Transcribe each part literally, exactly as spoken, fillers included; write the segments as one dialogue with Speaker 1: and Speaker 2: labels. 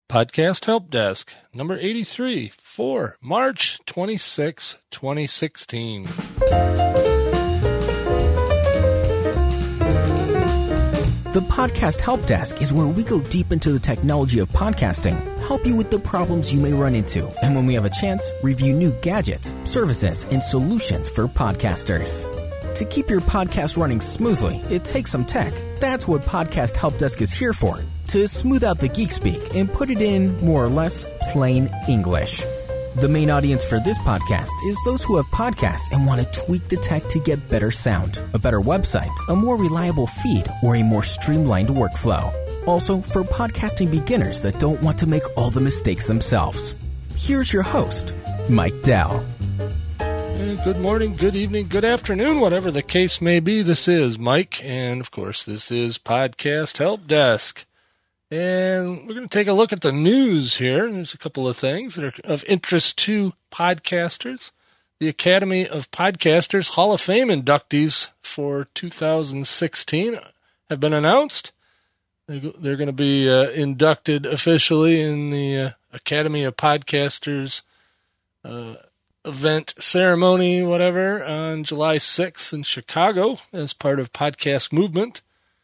Speaker 1: Podcast Help Desk, number eighty-three, for March twenty-sixth, twenty sixteen.
Speaker 2: The Podcast Help Desk is where we go deep into the technology of podcasting, help you with the problems you may run into, and when we have a chance, review new gadgets, services, and solutions for podcasters. To keep your podcast running smoothly, it takes some tech. That's what Podcast Help Desk is here for, to smooth out the geek speak and put it in, more or less, plain English. The main audience for this podcast is those who have podcasts and want to tweak the tech to get better sound, a better website, a more reliable feed, or a more streamlined workflow. Also, for podcasting beginners that don't want to make all the mistakes themselves. Here's your host, Mike Dell.
Speaker 1: Good morning, good evening, good afternoon, whatever the case may be. This is Mike, and of course, this is Podcast Help Desk. And we're going to take a look at the news here. There's a couple of things that are of interest to podcasters. The Academy of Podcasters Hall of Fame inductees for two thousand sixteen have been announced. They're going to be uh, inducted officially in the uh, Academy of Podcasters uh, event ceremony, whatever, on July sixth in Chicago as part of Podcast Movement.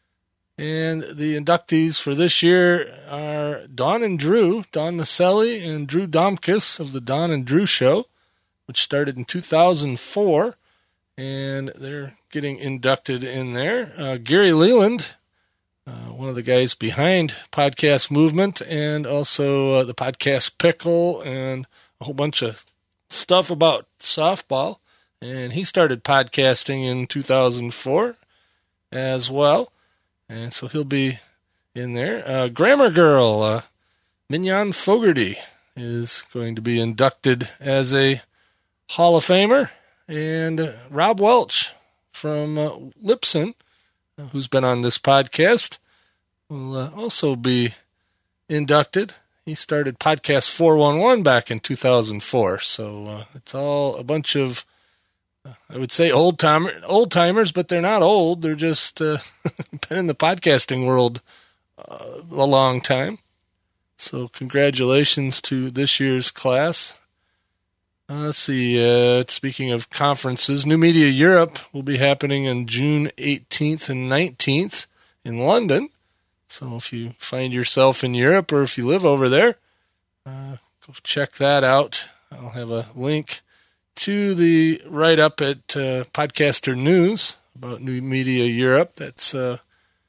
Speaker 1: And the inductees for this year are Don and Drew, Don Maselli and Drew Domkis of the Don and Drew Show, which started in two thousand four, and they're getting inducted in there. Uh, Gary Leland, uh, one of the guys behind Podcast Movement, and also uh, the Podcast Pickle, and a whole bunch of stuff about softball. And he started podcasting in two thousand four as well. And so he'll be in there. Uh, Grammar Girl, uh, Mignon Fogarty, is going to be inducted as a Hall of Famer. And uh, Rob Welch from uh, Lipson, uh, who's been on this podcast, will uh, also be inducted. He started Podcast four one one back in two thousand four. So uh, it's all a bunch of, I would say old timer, old timers, but they're not old. They're just uh, been in the podcasting world uh, a long time. So congratulations to this year's class. Uh, let's see. Uh, speaking of conferences, New Media Europe will be happening on June eighteenth and nineteenth in London. So if you find yourself in Europe or if you live over there, uh, go check that out. I'll have a link to the write-up at uh, Podcaster News about New Media Europe. That's uh,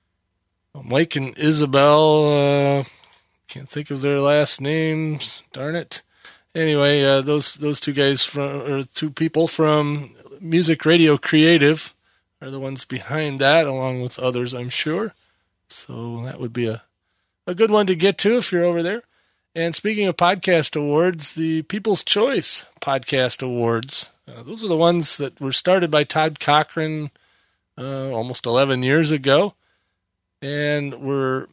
Speaker 1: Mike and Isabel. Uh, can't think of their last names. Darn it. Anyway, uh, those those two guys from, or two people from Music Radio Creative are the ones behind that, along with others, I'm sure. So that would be a, a good one to get to if you're over there. And speaking of podcast awards, the People's Choice Podcast Awards, uh, those are the ones that were started by Todd Cochran uh, almost eleven years ago and were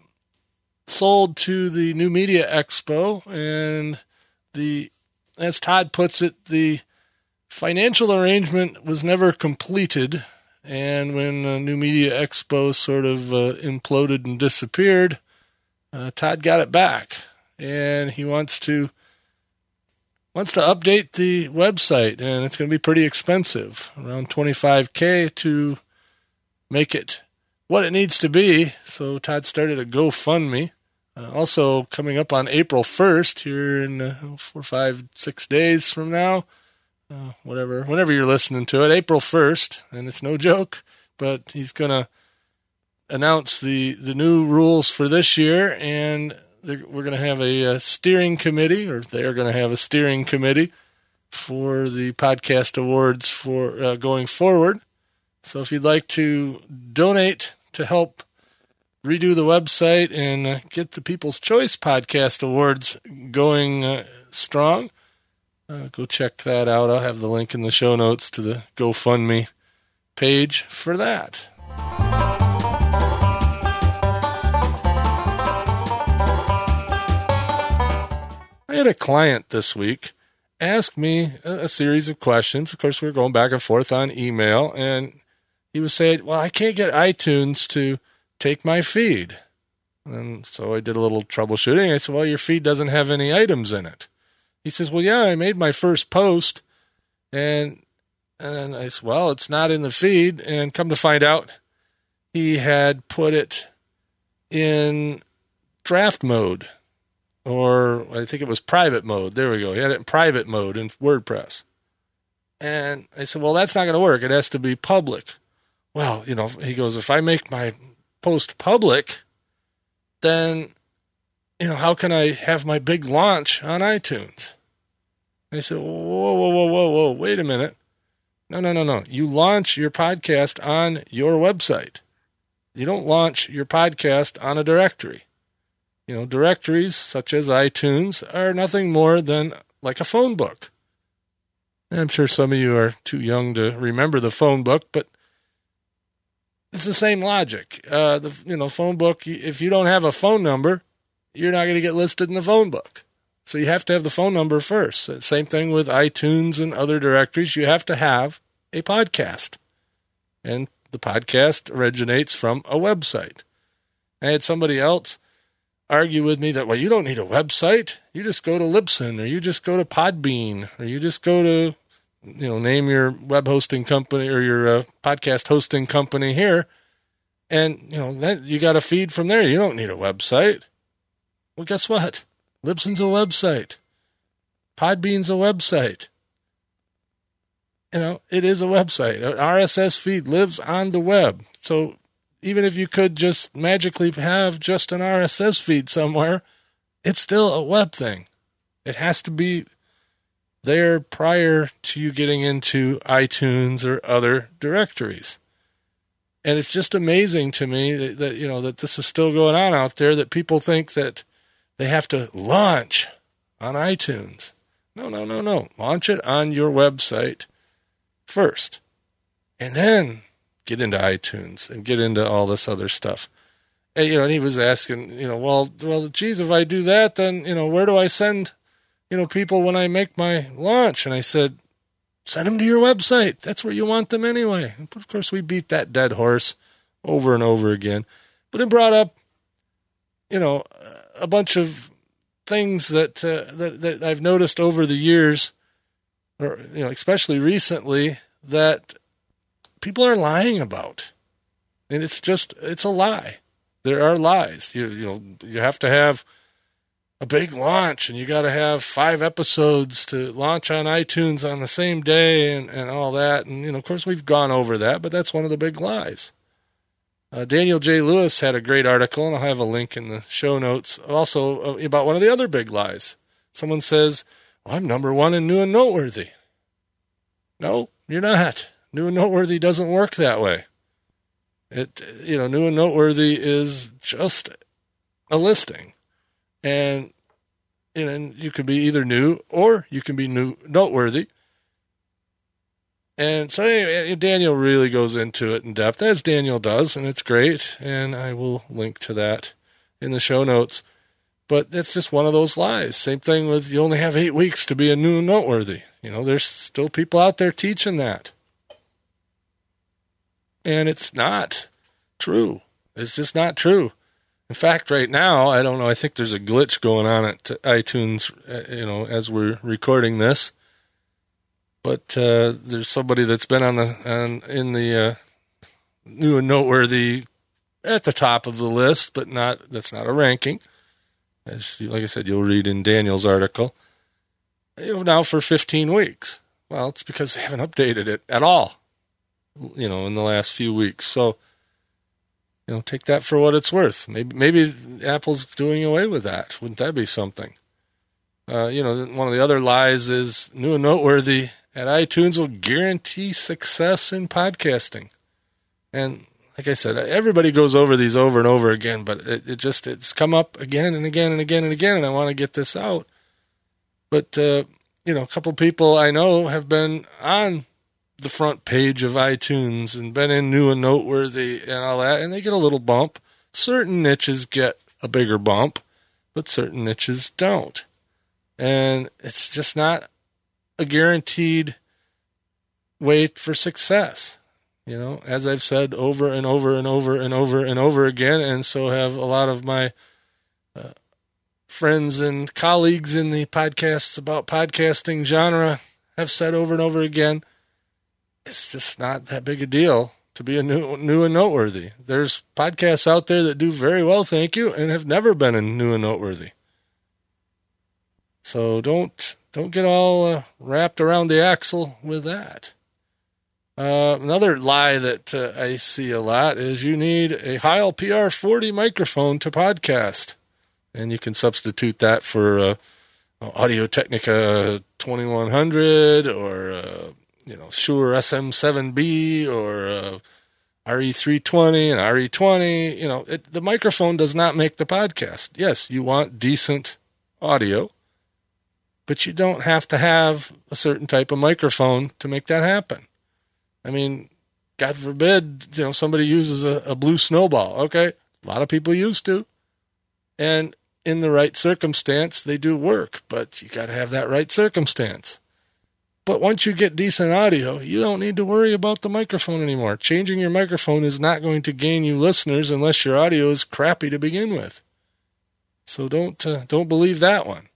Speaker 1: sold to the New Media Expo. And the, as Todd puts it, the financial arrangement was never completed. And when uh, New Media Expo sort of uh, imploded and disappeared, uh, Todd got it back. And he wants to wants to update the website, and it's going to be pretty expensive, around twenty-five thousand dollars to make it what it needs to be. So Todd started a GoFundMe. Uh, also coming up on April first, here in uh, four, five, six days from now, uh, whatever, whenever you're listening to it, April first, and it's no joke, but he's going to announce the, the new rules for this year, and we're going to have a, a steering committee, or they're going to have a steering committee for the podcast awards for uh, going forward. So if you'd like to donate to help redo the website and uh, get the People's Choice Podcast Awards going uh, strong, uh, go check that out. I'll have the link in the show notes to the GoFundMe page for that. I had a client this week ask me a, a series of questions. Of course, we were going back and forth on email, and he was saying, well, I can't get iTunes to take my feed. And so I did a little troubleshooting. I said, well, your feed doesn't have any items in it. He says, well, yeah, I made my first post. And and I said, well, it's not in the feed. And come to find out, he had put it in draft mode. Or I think it was private mode. There we go. He had it in private mode in WordPress. And I said, well, that's not going to work. It has to be public. Well, you know, he goes, if I make my post public, then, you know, how can I have my big launch on iTunes? And I said, whoa, whoa, whoa, whoa, whoa, wait a minute. No, no, no, no. You launch your podcast on your website. You don't launch your podcast on a directory. You know, directories such as iTunes are nothing more than like a phone book. And I'm sure some of you are too young to remember the phone book, but it's the same logic. Uh, the you know phone book, if you don't have a phone number, you're not going to get listed in the phone book. So you have to have the phone number first. Same thing with iTunes and other directories. You have to have a podcast. And the podcast originates from a website. I had somebody else argue with me that, well, you don't need a website. You just go to Libsyn, or you just go to Podbean, or you just go to, you know, name your web hosting company or your uh, podcast hosting company here. And, you know, then you got a feed from there. You don't need a website. Well, guess what? Libsyn's a website. Podbean's a website. You know, it is a website. An R S S feed lives on the web. So even if you could just magically have just an R S S feed somewhere, it's still a web thing. It has to be there prior to you getting into iTunes or other directories. And it's just amazing to me that, that, you know, that this is still going on out there, that people think that they have to launch on iTunes. No, no, no, no. Launch it on your website first, and then get into iTunes and get into all this other stuff. And, you know, and he was asking, you know, well, well, geez, if I do that, then, you know, where do I send, you know, people when I make my launch? And I said, send them to your website. That's where you want them anyway. And of course, we beat that dead horse over and over again. But it brought up, you know, a bunch of things that uh, that, that I've noticed over the years, or, you know, especially recently, that people are lying about. And it's just, it's a lie. There are lies. You, you know, you have to have a big launch, and you got to have five episodes to launch on iTunes on the same day, and, and all that. And, you know, of course, we've gone over that, but that's one of the big lies. Uh, Daniel J. Lewis had a great article, and I'll have a link in the show notes, also about one of the other big lies. Someone says, well, I'm number one in New and Noteworthy. No, you're not. New and Noteworthy doesn't work that way. It, you know, New and Noteworthy is just a listing. And, you know, you can be either new or you can be new noteworthy. And so anyway, Daniel really goes into it in depth, as Daniel does, and it's great. And I will link to that in the show notes. But that's just one of those lies. Same thing with, you only have eight weeks to be a new noteworthy. You know, there's still people out there teaching that. And it's not true. It's just not true. In fact, right now, I don't know, I think there's a glitch going on at iTunes, you know, as we're recording this. But uh, there's somebody that's been on the on, in the uh, new and noteworthy at the top of the list, but not that's not a ranking. As, like I said, you'll read in Daniel's article. You know, now for fifteen weeks. Well, it's because they haven't updated it at all, you know, in the last few weeks. So, you know, take that for what it's worth. Maybe maybe Apple's doing away with that. Wouldn't that be something? Uh, you know, one of the other lies is new and noteworthy at iTunes will guarantee success in podcasting. And like I said, everybody goes over these over and over again, but it, it just, it's come up again and again and again and again, and I want to get this out. But, uh, you know, a couple people I know have been on the front page of iTunes and been in new and noteworthy and all that, and they get a little bump. Certain niches get a bigger bump, but certain niches don't. And it's just not a guaranteed way for success. You know, as I've said over and over and over and over and over again, and so have a lot of my uh, friends and colleagues in the podcasts about podcasting genre have said over and over again, it's just not that big a deal to be a new, new and noteworthy. There's podcasts out there that do very well, thank you, and have never been a new and noteworthy. So don't don't get all uh, wrapped around the axle with that. Uh, another lie that uh, I see a lot is you need a Heil P R forty microphone to podcast. And you can substitute that for uh, Audio-Technica twenty-one hundred or, uh, you know, Shure S M seven B or uh, R E three twenty and R E twenty. You know, it, the microphone does not make the podcast. Yes, you want decent audio, but you don't have to have a certain type of microphone to make that happen. I mean, God forbid, you know, somebody uses a, a Blue Snowball. Okay, a lot of people used to. And in the right circumstance, they do work, but you got to have that right circumstance. But once you get decent audio, you don't need to worry about the microphone anymore. Changing your microphone is not going to gain you listeners unless your audio is crappy to begin with. So don't uh, don't believe that one.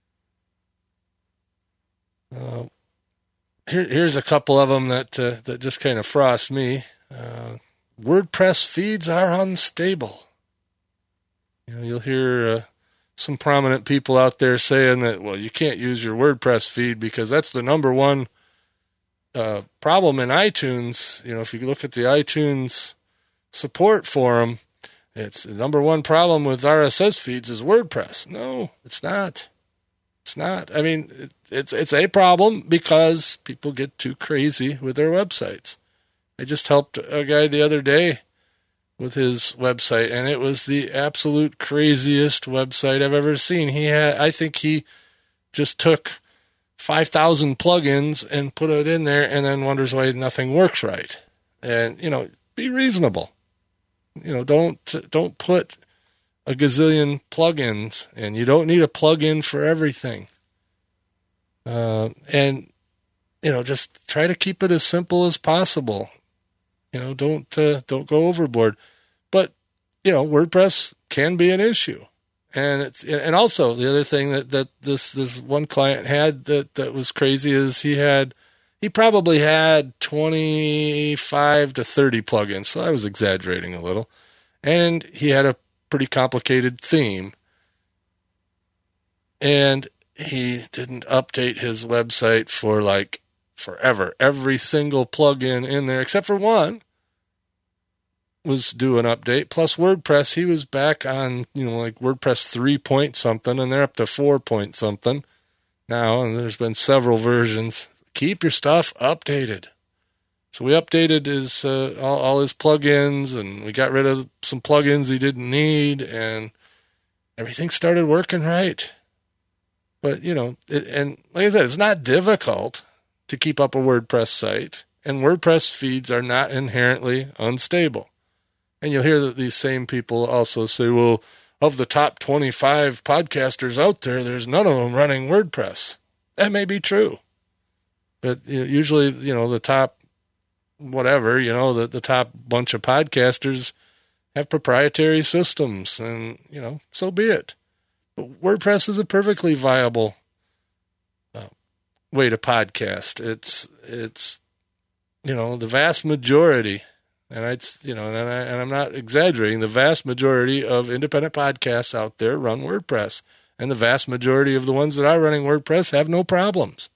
Speaker 1: Uh, here, here's a couple of them that uh, that just kind of frost me. Uh, WordPress feeds are unstable. You know, you'll hear uh, some prominent people out there saying that, well, you can't use your WordPress feed because that's the number one uh, problem in iTunes. You know, if you look at the iTunes support forum, it's the number one problem with R S S feeds is WordPress. No, it's not. It's not. I mean, it, it's it's a problem because people get too crazy with their websites. I just helped a guy the other day with his website, and it was the absolute craziest website I've ever seen. He had, I think he just took five thousand plugins and put it in there and then wonders why nothing works right. And, you know, be reasonable. You know, don't don't put a gazillion plugins, and you don't need a plugin for everything. Uh, and, you know, just try to keep it as simple as possible. You know, don't uh, don't go overboard. But, you know, WordPress can be an issue. And it's and also the other thing that, that this this one client had that, that was crazy is he had he probably had twenty-five to thirty plugins. So I was exaggerating a little. And he had a pretty complicated theme. And he didn't update his website for like forever. Every single plugin in there, except for one, was due an update. Plus WordPress, he was back on, you know, like WordPress three point something, and they're up to four point something now, and there's been several versions. Keep your stuff updated. So we updated his uh, all, all his plugins, and we got rid of some plugins he didn't need, and everything started working right. But, you know, it, and like I said, it's not difficult to keep up a WordPress site, and WordPress feeds are not inherently unstable. And you'll hear that these same people also say, well, of the top twenty-five podcasters out there, there's none of them running WordPress. That may be true. But you know, usually, you know, the top whatever, you know, the, the top bunch of podcasters have proprietary systems, and, you know, so be it. But WordPress is a perfectly viable uh, way to podcast. It's, it's, you know, the vast majority, and I'd, you know, and, I, and I'm not exaggerating, the vast majority of independent podcasts out there run WordPress, and the vast majority of the ones that are running WordPress have no problems.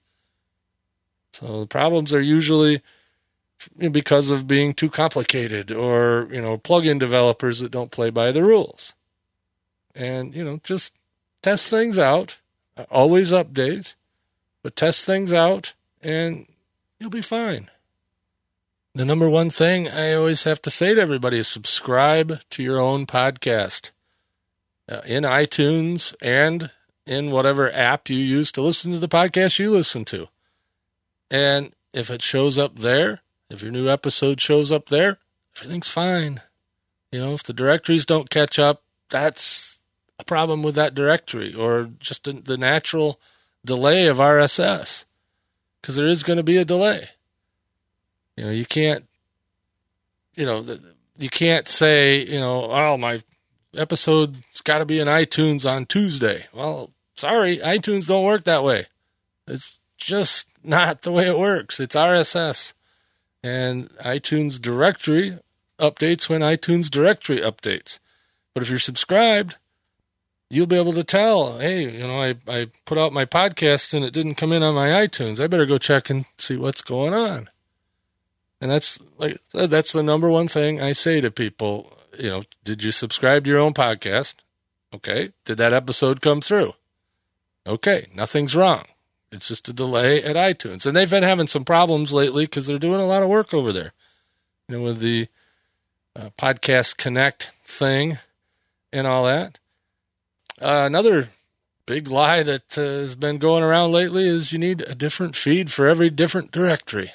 Speaker 1: So the problems are usually because of being too complicated, or, you know, plugin developers that don't play by the rules. And, you know, just test things out. Always update, but test things out, and you'll be fine. The number one thing I always have to say to everybody is subscribe to your own podcast uh, in iTunes and in whatever app you use to listen to the podcast you listen to. And if it shows up there, if your new episode shows up there, everything's fine. You know, if the directories don't catch up, that's a problem with that directory, or just the natural delay of R S S, because there is going to be a delay. You know, you can't you know, you can't say, you know, oh, my episode's got to be in iTunes on Tuesday. Well, sorry, iTunes don't work that way. It's just not the way it works. It's R S S. And iTunes directory updates when iTunes directory updates. But if you're subscribed, you'll be able to tell, hey, you know, I, I put out my podcast and it didn't come in on my iTunes. I better go check and see what's going on. And that's like that's the number one thing I say to people. You know, did you subscribe to your own podcast? Okay. Did that episode come through? Okay. Nothing's wrong. It's just a delay at iTunes. And they've been having some problems lately because they're doing a lot of work over there. You know, with the uh, Podcast Connect thing and all that. Uh, another big lie that uh, has been going around lately is you need a different feed for every different directory.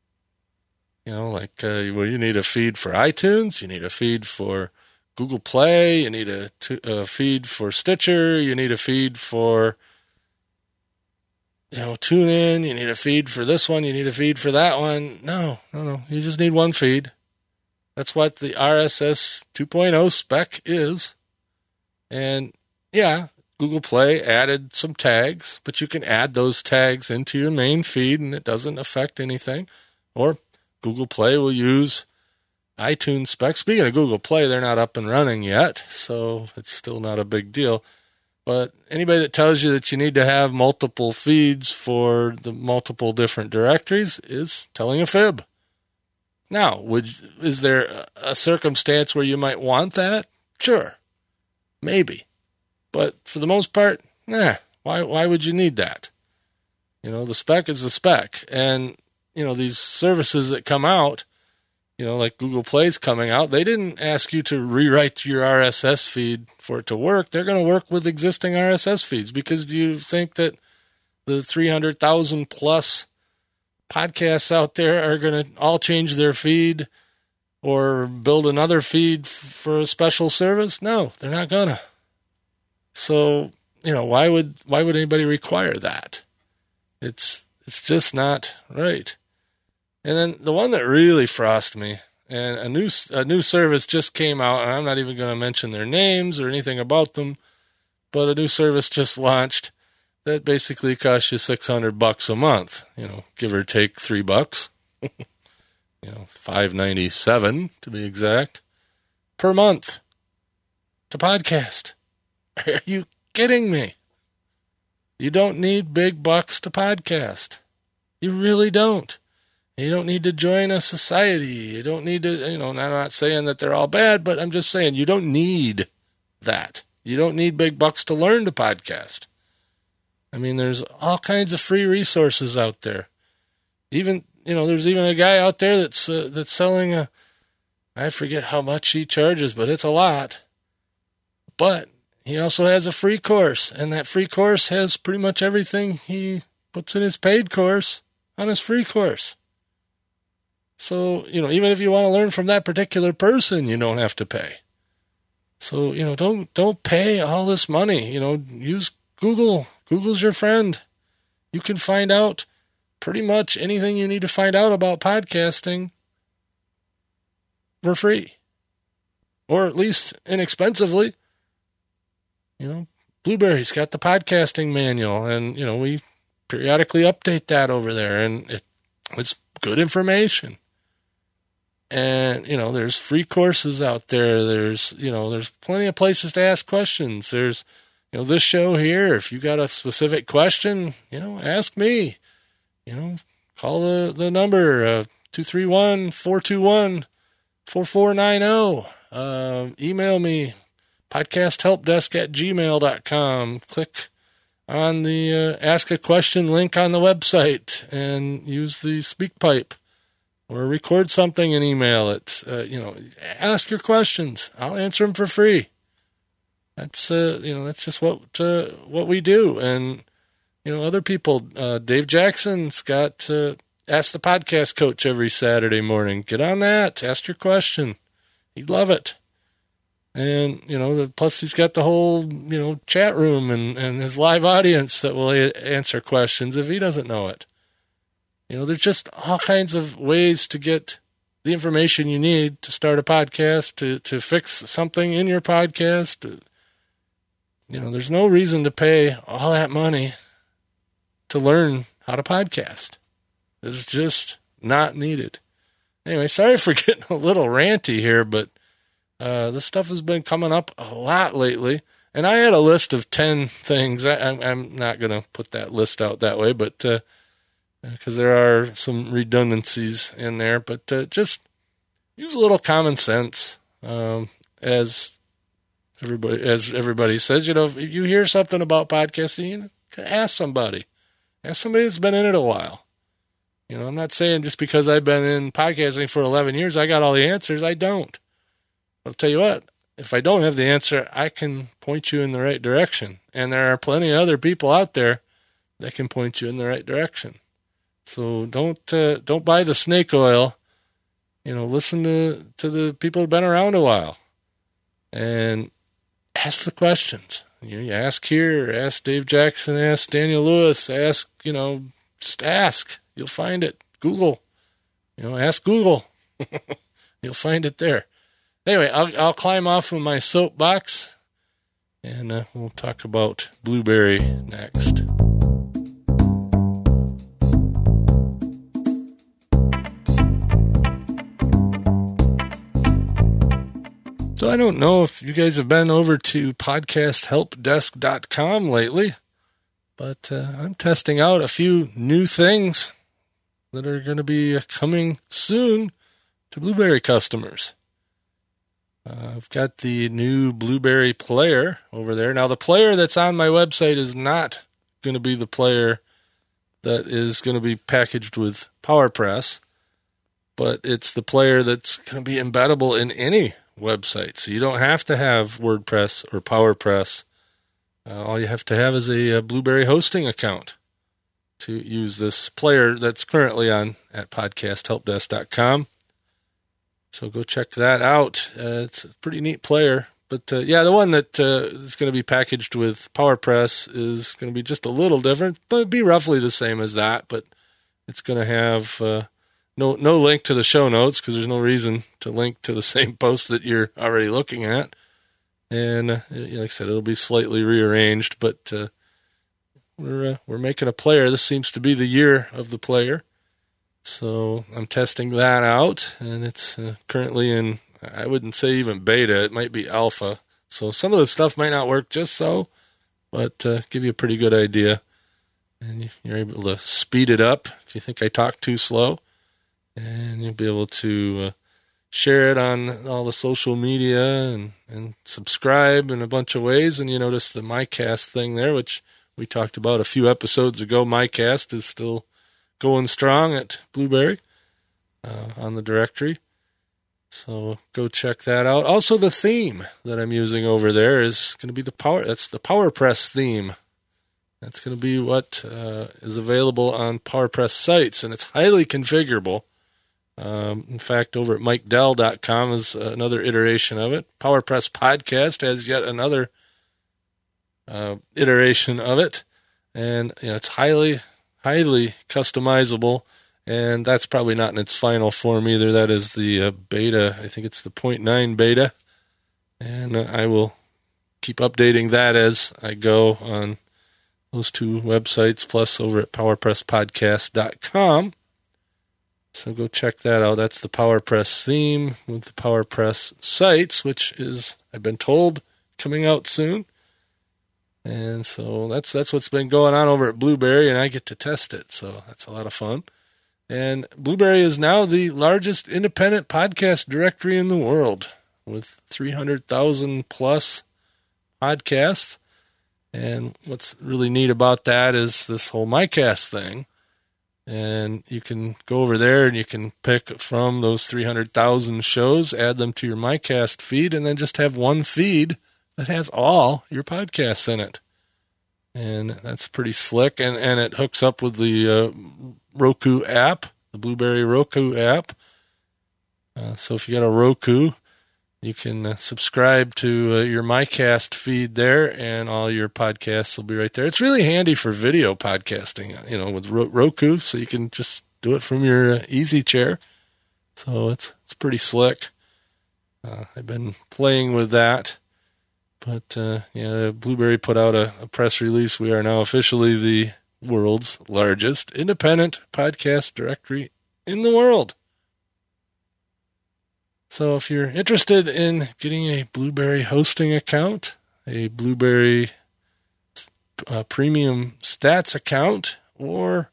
Speaker 1: You know, like, uh, well, you need a feed for iTunes, you need a feed for Google Play, you need a, t- a feed for Stitcher, you need a feed for, you know, TuneIn, you need a feed for this one, you need a feed for that one. No, no, no. You just need one feed. That's what the R S S two point oh spec is. And, yeah, Google Play added some tags, but you can add those tags into your main feed and it doesn't affect anything. Or Google Play will use iTunes specs. Speaking of Google Play, they're not up and running yet, so it's still not a big deal. But anybody that tells you that you need to have multiple feeds for the multiple different directories is telling a fib. Now, would is there a circumstance where you might want that? Sure, maybe. But for the most part, nah, why why would you need that? You know, the spec is the spec. And you know, these services that come out, you know, like Google Play's coming out, they didn't ask you to rewrite your R S S feed for it to work. They're going to work with existing R S S feeds because do you think that the three hundred thousand plus podcasts out there are going to all change their feed or build another feed for a special service? No, they're not going to. So, you know, why would why would anybody require that? It's it's just not right. And then the one that really frosted me, and a new a new service just came out, and I'm not even going to mention their names or anything about them, but a new service just launched that basically costs you six hundred bucks a month, you know, give or take three bucks, you know, five ninety-seven to be exact, per month to podcast. Are you kidding me? You don't need big bucks to podcast. You really don't. You don't need to join a society. You don't need to, you know, I'm not saying that they're all bad, but I'm just saying you don't need that. You don't need big bucks to learn to podcast. I mean, there's all kinds of free resources out there. Even, you know, there's even a guy out there that's uh, that's selling a, I forget how much he charges, but it's a lot. But he also has a free course, and that free course has pretty much everything he puts in his paid course on his free course. So, you know, even if you want to learn from that particular person, you don't have to pay. So, you know, don't don't pay all this money. You know, use Google. Google's your friend. You can find out pretty much anything you need to find out about podcasting for free. Or at least inexpensively. You know, Blueberry's got the podcasting manual, and, you know, we periodically update that over there, and it, it's good information. And, you know, there's free courses out there. There's, you know, there's plenty of places to ask questions. There's, you know, this show here, if you got a specific question, you know, ask me. You know, call the, the number, uh, two three one, four two one, four four nine zero. Uh, email me, podcasthelpdesk at gmail dot com. Click on the uh, Ask a Question link on the website and use the SpeakPipe. Or record something and email it. Uh, you know, ask your questions. I'll answer them for free. That's uh, you know, that's just what uh, what we do. And you know, other people. Uh, Dave Jackson's got uh, Ask the Podcast Coach every Saturday morning. Get on that. Ask your question. He'd love it. And you know, the, plus he's got the whole you know chat room and, and his live audience that will a- answer questions if he doesn't know it. You know, there's just all kinds of ways to get the information you need to start a podcast, to, to fix something in your podcast. You know, there's no reason to pay all that money to learn how to podcast. It's just not needed. Anyway, sorry for getting a little ranty here, but uh, this stuff has been coming up a lot lately. And I had a list of ten things. I, I'm, I'm not going to put that list out that way, but because uh, there are some redundancies in there. But uh, just use a little common sense, um, as everybody as everybody says. You know, if you hear something about podcasting, you know, ask somebody. Ask somebody that's been in it a while. You know, I'm not saying just because I've been in podcasting for eleven years, I got all the answers. I don't. I'll tell you what. If I don't have the answer, I can point you in the right direction. And there are plenty of other people out there that can point you in the right direction. So don't uh, don't buy the snake oil. You know, listen to, to the people who've been around a while. And ask the questions. You know, you ask here, ask Dave Jackson, ask Daniel Lewis, ask, you know, just ask. You'll find it. Google. You know, ask Google. You'll find it there. Anyway, I'll, I'll climb off of my soapbox, and uh, we'll talk about Blueberry next. So I don't know if you guys have been over to podcast help desk dot com lately, but uh, I'm testing out a few new things that are going to be coming soon to Blueberry customers. Uh, I've got the new Blueberry player over there. Now, the player that's on my website is not going to be the player that is going to be packaged with PowerPress, but it's the player that's going to be embeddable in any website. So you don't have to have WordPress or PowerPress. Uh, all you have to have is a, a Blueberry hosting account to use this player that's currently on at podcast help desk dot com. So go check that out. Uh, it's a pretty neat player. But, uh, yeah, the one that uh, is going to be packaged with PowerPress is going to be just a little different, but it'd be roughly the same as that. But it's going to have uh, no no link to the show notes because there's no reason to link to the same post that you're already looking at. And, uh, like I said, it'll be slightly rearranged. But uh, we're, uh, we're making a player. This seems to be the year of the player. So I'm testing that out, and it's uh, currently in, I wouldn't say even beta, it might be alpha. So some of the stuff might not work just so, but uh, give you a pretty good idea. And you're able to speed it up if you think I talk too slow. And you'll be able to uh, share it on all the social media and, and subscribe in a bunch of ways. And you notice the MyCast thing there, which we talked about a few episodes ago. MyCast is still going strong at Blueberry uh, on the directory. So go check that out. Also, the theme that I'm using over there is going to be the power. That's the PowerPress theme. That's going to be what uh, is available on PowerPress sites, and it's highly configurable. Um, in fact, over at mike dell dot com is another iteration of it. PowerPress Podcast has yet another uh, iteration of it, and you know, it's highly highly customizable, and that's probably not in its final form either. That is the uh, beta. I think it's the point nine beta, and uh, I will keep updating that as I go on those two websites, plus over at powerpress podcast dot com. So go check that out. That's the PowerPress theme with the PowerPress sites, which is, I've been told, coming out soon. And so that's that's what's been going on over at Blueberry, and I get to test it, so that's a lot of fun. And Blueberry is now the largest independent podcast directory in the world, with three hundred thousand plus podcasts. And what's really neat about that is this whole MyCast thing. And you can go over there and you can pick from those three hundred thousand shows, add them to your MyCast feed, and then just have one feed that has all your podcasts in it. And that's pretty slick. And, and it hooks up with the uh, Roku app, the Blueberry Roku app. Uh, so if you got a Roku, you can uh, subscribe to uh, your MyCast feed there, and all your podcasts will be right there. It's really handy for video podcasting, you know, with Ro- Roku, so you can just do it from your uh, easy chair. So it's it's pretty slick. Uh, I've been playing with that. But, uh, yeah, Blueberry put out a, a press release. We are now officially the world's largest independent podcast directory in the world. So if you're interested in getting a Blueberry hosting account, a Blueberry uh, premium stats account, or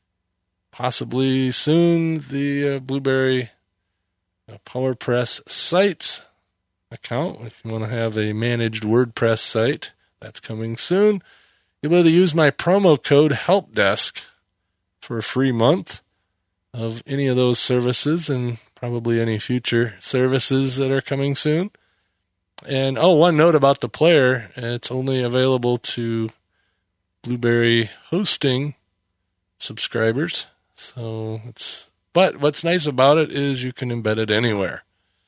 Speaker 1: possibly soon the uh, Blueberry uh, PowerPress sites account, if you want to have a managed WordPress site, that's coming soon. You'll be able to use my promo code HELPDESK for a free month of any of those services and probably any future services that are coming soon. And, oh, one note about the player, it's only available to Blueberry hosting subscribers. So it's, but what's nice about it is you can embed it anywhere.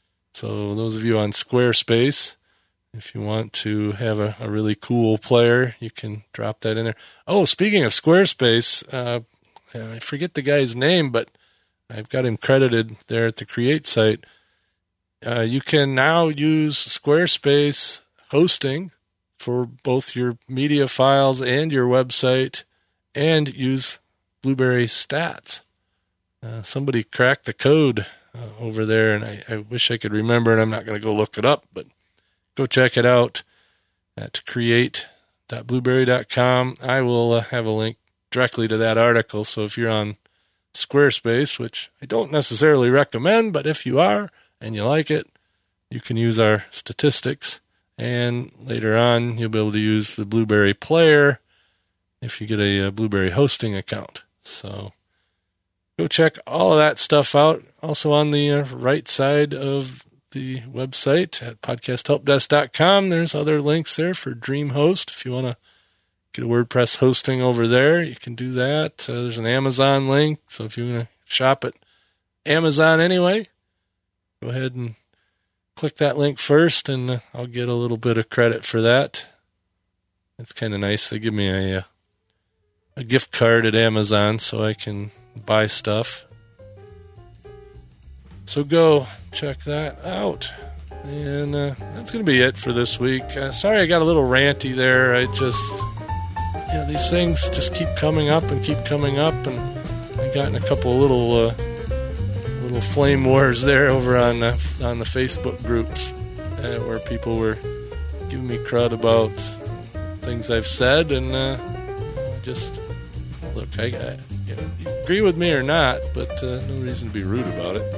Speaker 1: So those of you on Squarespace, if you want to have a, a really cool player, you can drop that in there. Oh, speaking of Squarespace, uh, I forget the guy's name, but I've got him credited there at the Create site. Uh, you can now use Squarespace hosting for both your media files and your website, and use Blueberry Stats. Uh, somebody cracked the code Uh, over there, and I, I wish I could remember, and I'm not going to go look it up, but go check it out at create dot blueberry dot com. I will uh, have a link directly to that article, so if you're on Squarespace, which I don't necessarily recommend, but if you are and you like it, you can use our statistics, and later on you'll be able to use the Blueberry Player if you get a, a Blueberry hosting account. So go check all of that stuff out. Also on the uh, right side of the website at podcast help desk dot com, there's other links there for DreamHost. If you want to get a WordPress hosting over there, you can do that. Uh, there's an Amazon link, so if you want to shop at Amazon anyway, go ahead and click that link first, and uh, I'll get a little bit of credit for that. It's kind of nice. They give me a, a gift card at Amazon so I can buy stuff. So go check that out. And uh, that's going to be it for this week. Uh, sorry I got a little ranty there. I just, you know, these things just keep coming up and keep coming up. And I got in a couple of little, uh, little flame wars there over on, uh, on the Facebook groups uh, where people were giving me crud about things I've said. And uh, just, look, I, I you know, you agree with me or not, but uh, no reason to be rude about it.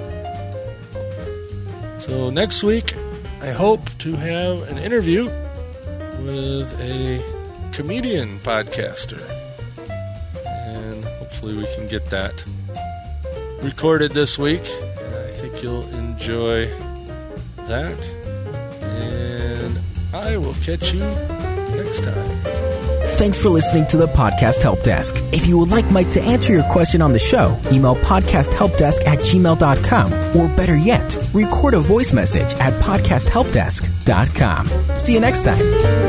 Speaker 1: So next week, I hope to have an interview with a comedian podcaster. And hopefully we can get that recorded this week. I think you'll enjoy that. And I will catch you next time.
Speaker 2: Thanks for listening to the Podcast Help Desk. If you would like Mike to answer your question on the show, email podcasthelpdesk at gmail dot com, or better yet, record a voice message at podcast help desk dot com. See you next time.